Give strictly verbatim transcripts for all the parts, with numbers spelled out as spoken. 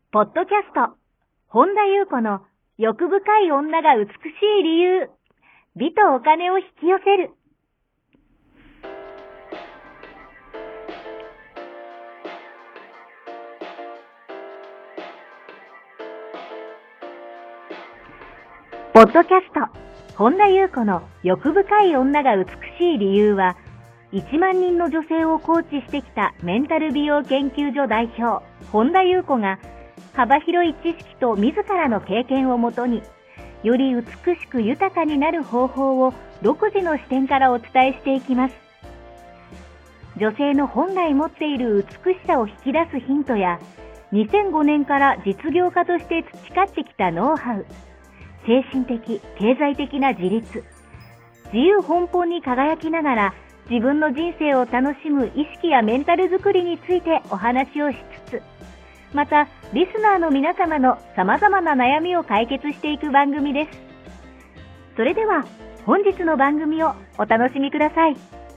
ポッドキャスト、本田裕子の欲深い女が美しい理由、美とお金を引き寄せる。ポッドキャスト、本田裕子の欲深い女が美しい理由は、いちまんにんの女性をコーチしてきたメンタル美容研究所代表、本田裕子が、幅広い知識と自らの経験をもとに、より美しく豊かになる方法を独自の視点からお伝えしていきます。女性の本来持っている美しさを引き出すヒントや、にせんごねんから実業家として培ってきたノウハウ、精神的、経済的な自立、自由奔放に輝きながら自分の人生を楽しむ意識やメンタルづくりについてお話をしつつ、またリスナーの皆様の様々な悩みを解決していく番組です。それでは本日の番組をお楽しみください。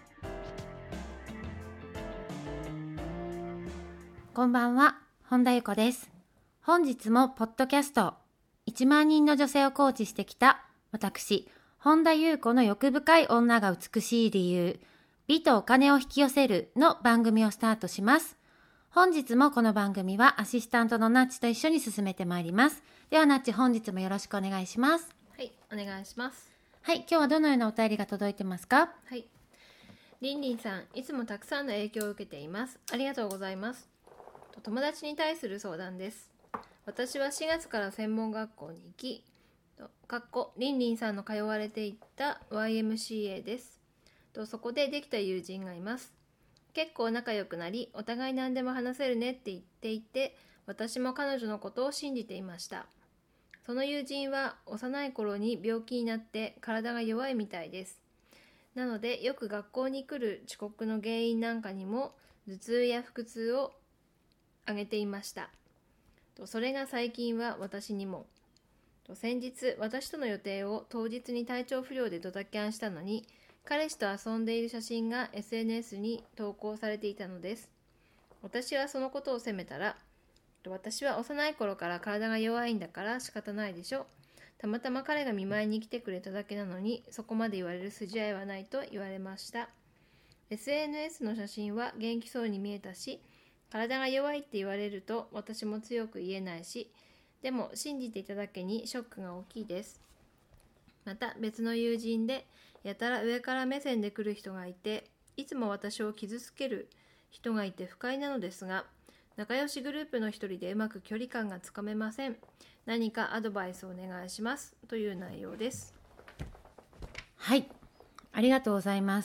こんばんは、本田裕子です。本日もポッドキャストいちまんにんの女性をコーチしてきた私、本田裕子の欲深い女が美しい理由、美とお金を引き寄せるの番組をスタートします。本日もこの番組はアシスタントのナッチと一緒に進めてまいります。ではナッチ、本日もよろしくお願いします。 はい、お願いします。 はい、今日はどのようなお便りが届いてますか？ はい、りんりんさん、いつもたくさんの影響を受けています。ありがとうございます。友達に対する相談です。私はしがつから専門学校に行き、かっこりんりんさんの通われていた ワイエムシーエー です。とそこでできた友人がいます。結構仲良くなり、お互い何でも話せるねって言っていて、私も彼女のことを信じていました。その友人は幼い頃に病気になって体が弱いみたいです。なのでよく学校に来る遅刻の原因なんかにも頭痛や腹痛を挙げていました。それが最近は私にも。先日私との予定を当日に体調不良でドタキャンしたのに、彼氏と遊んでいる写真が エスエヌエス に投稿されていたのです。私はそのことを責めたら、私は幼い頃から体が弱いんだから仕方ないでしょ。たまたま彼が見舞いに来てくれただけなのに、そこまで言われる筋合いはないと言われました。エスエヌエス の写真は元気そうに見えたし、体が弱いって言われると私も強く言えないし、でも信じていただけにショックが大きいです。また別の友人で、やたら上から目線で来る人がいて、いつも私を傷つける人がいて不快なのですが、仲良しグループの一人でうまく距離感がつかめません。何かアドバイスをお願いしますという内容です。 はい、ありがとうございます。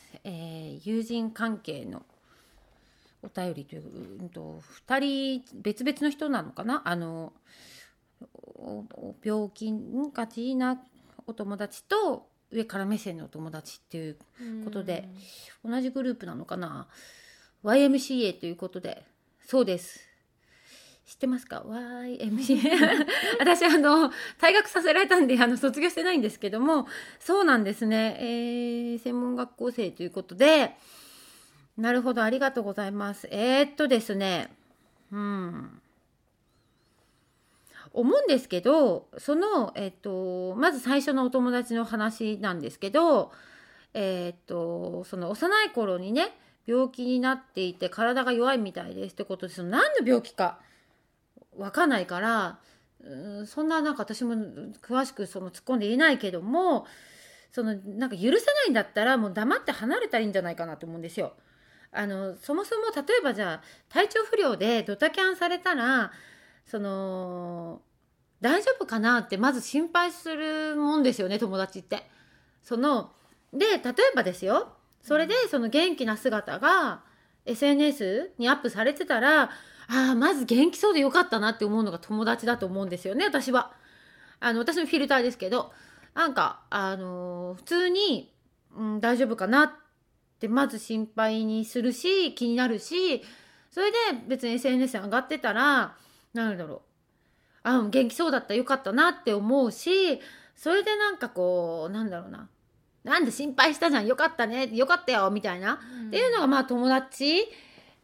えー、友人関係のお便りという、うんと、ふたり別々の人なのかな、あの病気がちなお友達と上から目線のお友達っていうことで、同じグループなのかな、 ワイエムシーエー ということで、そうです。知ってますか？ ワイエムシーエー 私あの退学させられたんであの卒業してないんですけども、そうなんですね、えー、専門学校生ということで、なるほど、ありがとうございます。えー、っとですねうん思うんですけど、その、えっと、まず最初のお友達の話なんですけど、えっと、その幼い頃にね、病気になっていて体が弱いみたいですってことで、その何の病気かわかんないから、うん、そんななんか私も詳しくその突っ込んで言えないけども、そのなんか許せないんだったらもう黙って離れたらいいんじゃないかなと思うんですよ。あのそもそも例えばじゃあ体調不良でドタキャンされたら、その大丈夫かなってまず心配するもんですよね、友達って。そので例えばですよ、それでその元気な姿が エスエヌエス にアップされてたら、ああまず元気そうでよかったなって思うのが友達だと思うんですよね、私は。あの私のフィルターですけど、なんかあのー、普通に、うん、大丈夫かなってまず心配にするし、気になるし、それで別に エスエヌエス に上がってたら、なんだろう、あ元気そうだったよかったなって思うし、それでなんかこうなんだろうな、なんで心配したじゃん、よかったね、よかったよみたいな、うん、っていうのがまあ友達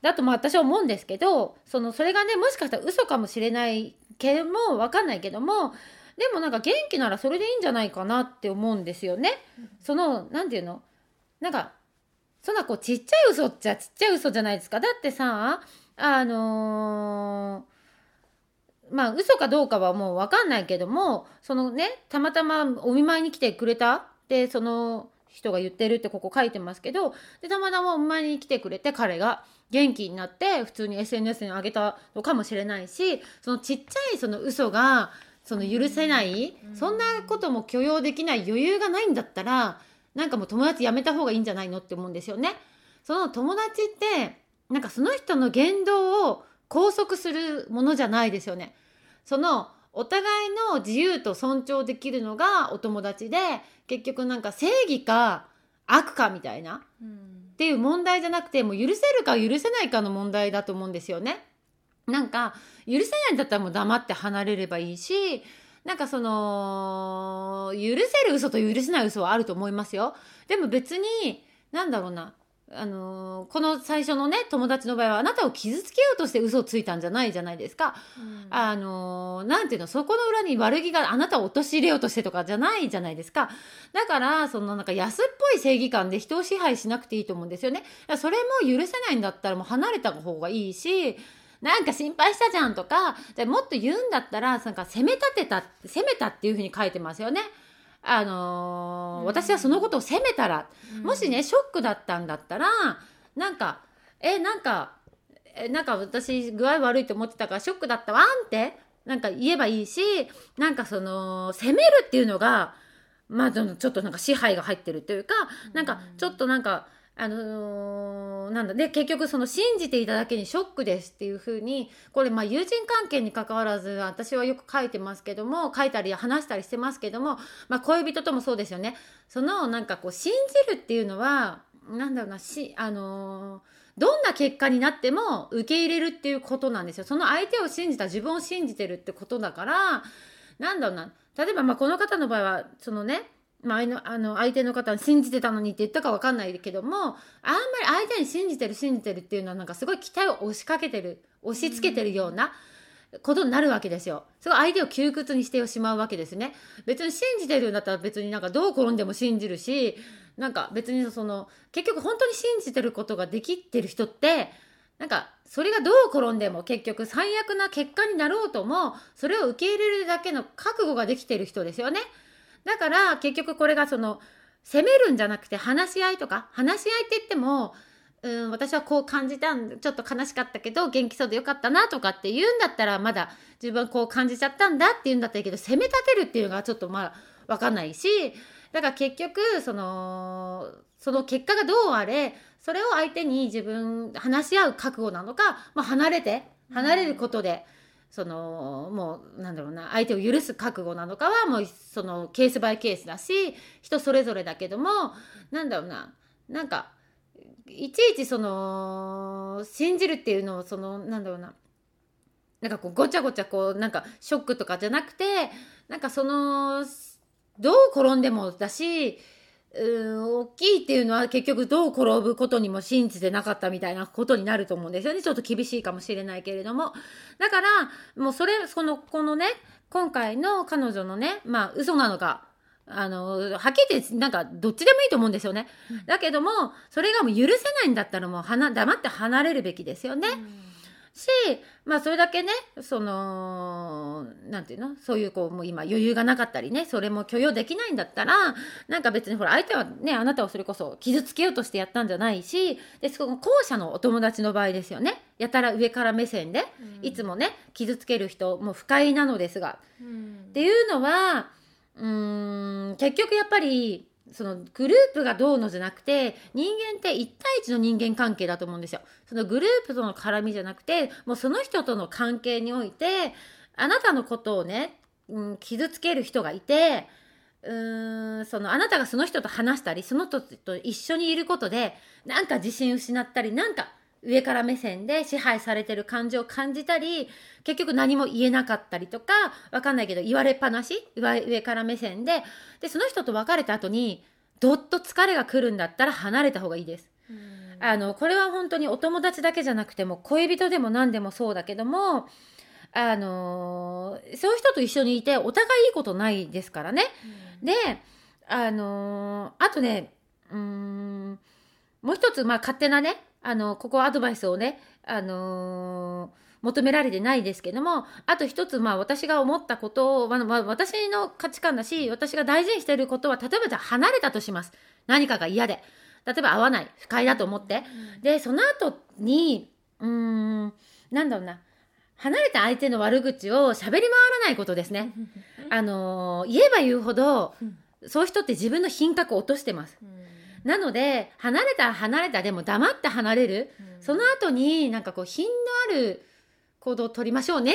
だとまあ私は思うんですけど、そのそれがねもしかしたら嘘かもしれないけども分かんないけども、でもなんか元気ならそれでいいんじゃないかなって思うんですよね。そのなんていうの、なんかそんなこうちっちゃい嘘っちゃちっちゃい嘘じゃないですか。だってさ、あのー、まあ嘘かどうかはもう分かんないけども、そのねたまたまお見舞いに来てくれたでその人が言ってるってここ書いてますけど、でたまたまお見舞いに来てくれて彼が元気になって普通に エスエヌエス に上げたのかもしれないし、そのちっちゃいその嘘がその許せない、うん、そんなことも許容できない余裕がないんだったら、なんかもう友達やめた方がいいんじゃないのって思うんですよね。その友達ってなんかその人の言動を拘束するものじゃないですよね。そのお互いの自由と尊重できるのがお友達で、結局なんか正義か悪かみたいな、うん、っていう問題じゃなくて、もう許せるか許せないかの問題だと思うんですよね。なんか許せないんだったらもう黙って離れればいいし、なんかその許せる嘘と許せない嘘はあると思いますよ。でも別になんだろうな、あのー、この最初のね友達の場合はあなたを傷つけようとして嘘をついたんじゃないじゃないですか、うん、あのー、なんていうの、そこの裏に悪気があなたを陥れようとしてとかじゃないじゃないですか。だからそのなんか安っぽい正義感で人を支配しなくていいと思うんですよね。それも許せないんだったらもう離れた方がいいし、なんか心配したじゃんとか、じゃもっと言うんだったらなんか責め立てた責めたっていう風に書いてますよね。あのーうん、私はそのことを責めたら、うん、もしねショックだったんだったら、なんかえなんかえなんか私具合悪いと思ってたからショックだったわんってなんか言えばいいし、なんかその責めるっていうのがまあちょっとなんか支配が入ってるというか、なんかちょっとなんかあのー、なんだで結局その信じていただけにショックですっていう風に、これまあ友人関係に関わらず私はよく書いてますけども、書いたり話したりしてますけども、まあ恋人ともそうですよね。そのなんかこう信じるっていうのはなんだろうな、しあのー、どんな結果になっても受け入れるっていうことなんですよ。その相手を信じた自分を信じてるってことだから、なんだろうな、例えばまあこの方の場合はそのね、まあ、あのあの相手の方に信じてたのにって言ったか分かんないけども、あんまり相手に信じてる信じてるっていうのはなんかすごい期待を押しかけてる押し付けてるようなことになるわけですよ。すごい相手を窮屈にしてしまうわけですね。別に信じてるんだったら別になんかどう転んでも信じるし、なんか別にその結局本当に信じてることができてる人ってなんかそれがどう転んでも結局最悪な結果になろうともそれを受け入れるだけの覚悟ができてる人ですよね。だから結局これがその責めるんじゃなくて話し合いとか、話し合いって言っても、うん、私はこう感じたん、ちょっと悲しかったけど元気そうでよかったなとかって言うんだったらまだ自分こう感じちゃったんだって言うんだったらいいけど、責め立てるっていうのがちょっとまあ分かんないし、だから結局そのその結果がどうあれそれを相手に自分話し合う覚悟なのか、まあ、離れて離れることで、うん、そのもうなんだろうな、相手を許す覚悟なのかはもうそのケースバイケースだし人それぞれだけども、なんだろうな、なんかいちいちその信じるっていうのをそのなんだろうな、なんかこうごちゃごちゃこうなんかショックとかじゃなくて、なんかそのどう転んでもだし、うん大きいっていうのは結局どう転ぶことにも信じてなかったみたいなことになると思うんですよね。ちょっと厳しいかもしれないけれども、だからもうそれそのこのね今回の彼女のね、まあ嘘なのかあのはっきり言ってなんかどっちでもいいと思うんですよね、うん、だけどもそれがもう許せないんだったらもうはな黙って離れるべきですよね、うん、しまあそれだけねそのなんていうの、そういうこうもう今余裕がなかったりね、それも許容できないんだったらなんか別にほら相手はねあなたをそれこそ傷つけようとしてやったんじゃないし、でその後者のお友達の場合ですよね、やたら上から目線で、うん、いつもね傷つける人もう不快なのですが、うん、っていうのはうーん結局やっぱりそのグループがどうのじゃなくて人間っていち対いちの人間関係だと思うんですよ。そのグループとの絡みじゃなくてもうその人との関係においてあなたのことをね、うん、傷つける人がいて、うーんそのあなたがその人と話したりその人と一緒にいることでなんか自信失ったりなんか上から目線で支配されてる感情を感じたり、結局何も言えなかったりとかわかんないけど言われっぱなし上から目線ででその人と別れた後にどっと疲れが来るんだったら離れた方がいいです。 あのこれは本当にお友達だけじゃなくても恋人でも何でもそうだけども、あのそういう人と一緒にいてお互いいいことないですからね、うん、であのあとねうーんもう一つ、まあ勝手なねあのここアドバイスをねあの求められてないですけども、あと一つ、まあ私が思ったことを、まあ、私の価値観だし私が大事にしていることは、例えばじゃあ離れたとします。何かが嫌で、例えば合わない、不快だと思って、でその後にうーんなんだろうな離れた相手の悪口を喋り回らないことですね。あの言えば言うほどそういう人って自分の品格を落としてます。なので離れた離れたでも黙って離れる、その後になんかこう品のある行動を取りましょうねって、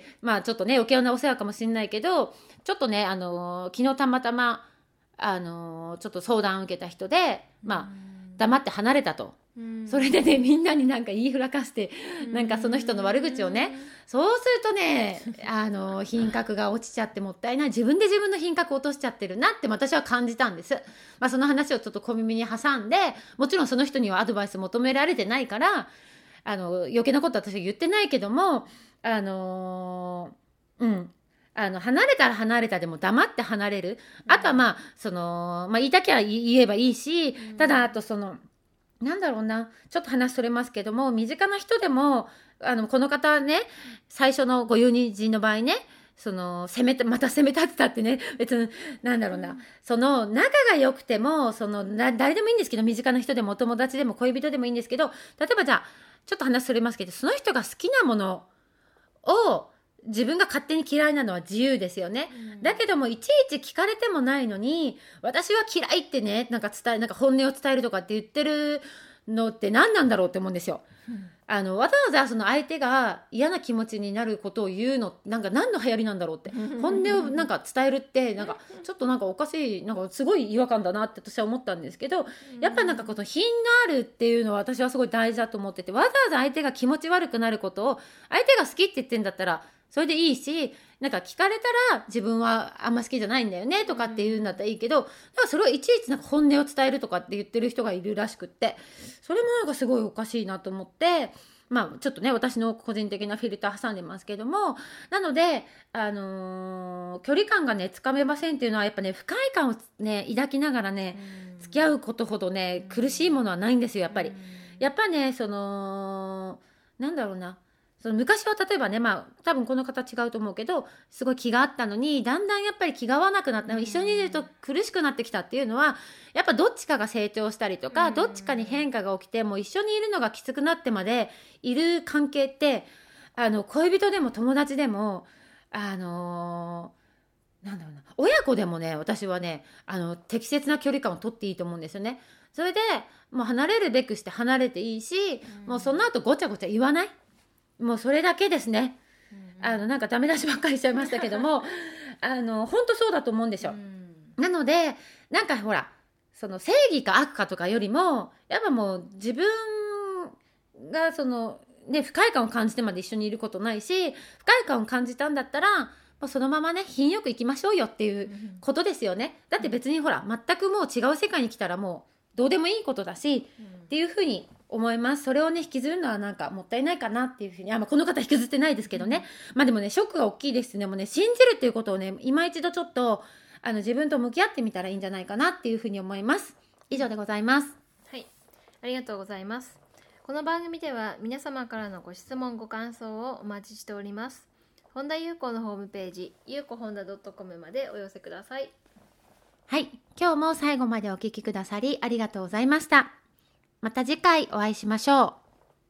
まあちょっとね余計なお世話かもしれないけど、ちょっとねあの昨日たまたまあのちょっと相談を受けた人で、まあ黙って離れたと、それでねみんなになんか言いふらかしてなんかその人の悪口をね、そうするとねあの品格が落ちちゃってもったいない、自分で自分の品格を落としちゃってるなって私は感じたんです。まあその話をちょっと小耳に挟んで、もちろんその人にはアドバイス求められてないからあの余計なこと私は言ってないけども、あのー、うんあの離れたら離れたでも黙って離れる、あとはまあその、まあ、言いたきゃ言えばいいし、ただあとそのなんだろうなちょっと話それますけども、身近な人でもあのこの方はね最初のご友人の場合ね、その攻めてまた攻め立てたってね、別になんだろうな、その仲が良くてもそのな誰でもいいんですけど、身近な人でもお友達でも恋人でもいいんですけど、例えばじゃあちょっと話それますけど、その人が好きなものを自分が勝手に嫌いなのは自由ですよね、うん、だけどもいちいち聞かれてもないのに私は嫌いってねなんか伝えなんか本音を伝えるとかって言ってるのって何なんだろうって思うんですよ、うん、あのわざわざその相手が嫌な気持ちになることを言うのなんか何の流行りなんだろうって、本音をなんか伝えるってなんかちょっとなんかおかしい、なんかすごい違和感だなって私は思ったんですけど、やっぱなんかこの品があるっていうのは私はすごい大事だと思ってて、わざわざ相手が気持ち悪くなることを相手が好きって言ってんだったらそれでいいし、なんか聞かれたら自分はあんま好きじゃないんだよねとかって言うんだったらいいけど、だからそれをいちいちなんか本音を伝えるとかって言ってる人がいるらしくって、それもなんかすごいおかしいなと思って、まあちょっとね私の個人的なフィルター挟んでますけども、なのであのー、距離感がねつかめませんっていうのはやっぱね不快感をね抱きながらね付き合うことほどね苦しいものはないんですよ。やっぱりやっぱねそのなんだろうな、その昔は例えばね、まあ多分この方違うと思うけどすごい気があったのにだんだんやっぱり気が合わなくなって、一緒にいると苦しくなってきたっていうのはやっぱどっちかが成長したりとか、どっちかに変化が起きてもう一緒にいるのがきつくなってまでいる関係って、あの恋人でも友達でもあのー、なんだろうな親子でもね、私はねあの適切な距離感を取っていいと思うんですよね。それでもう離れるべくして離れていいし、もうその後ごちゃごちゃ言わない、もうそれだけですね、うん、あのなんかダメ出しばっかりしちゃいましたけどもあの本当そうだと思うんですよ、うん、なのでなんかほらその正義か悪かとかよりもやっぱもう自分がその、ね、不快感を感じてまで一緒にいることないし、不快感を感じたんだったらもうそのままね品よくいきましょうよっていうことですよね、うん、だって別にほら全くもう違う世界に来たらもうどうでもいいことだし、うん、っていうふうに思います。それをね引きずるのはなんかもったいないかなっていうふうに、あ、まあ、この方引きずってないですけどね、うん、まあでもねショックが大きいですね。もうね信じるっていうことをね今一度ちょっとあの自分と向き合ってみたらいいんじゃないかなっていうふうに思います。以上でございます。 はい、ありがとうございます。この番組では皆様からのご質問ご感想をお待ちしております。本田裕子のホームページゆうこ本田 .com までお寄せください。 はい、今日も最後までお聞きくださりありがとうございました。また次回お会いしましょう。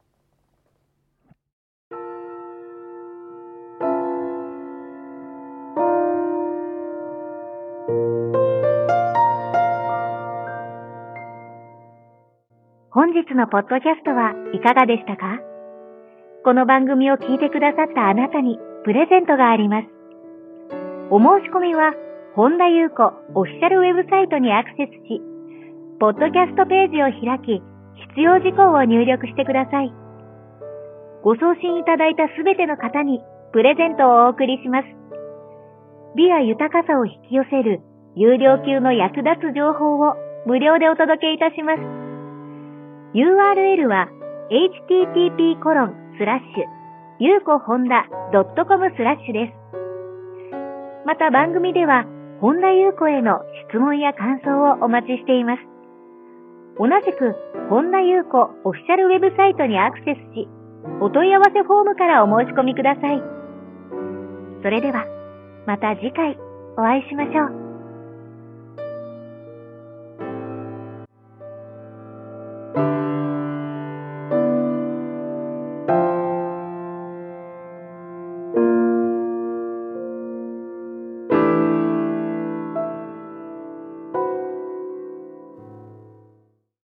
本日のポッドキャストはいかがでしたか？この番組を聞いてくださったあなたにプレゼントがあります。お申し込みは本田裕子オフィシャルウェブサイトにアクセスし、ポッドキャストページを開き、必要事項を入力してください。ご送信いただいたすべての方にプレゼントをお送りします。美や豊かさを引き寄せる有料級の役立つ情報を無料でお届けいたします。 ユーアールエル は エイチティーティーピーコロンスラッシュゆうこホンダドットコムスラッシュです。また番組では本田裕子への質問や感想をお待ちしています。同じく本田裕子オフィシャルウェブサイトにアクセスし、お問い合わせフォームからお申し込みください。それではまた次回お会いしましょう。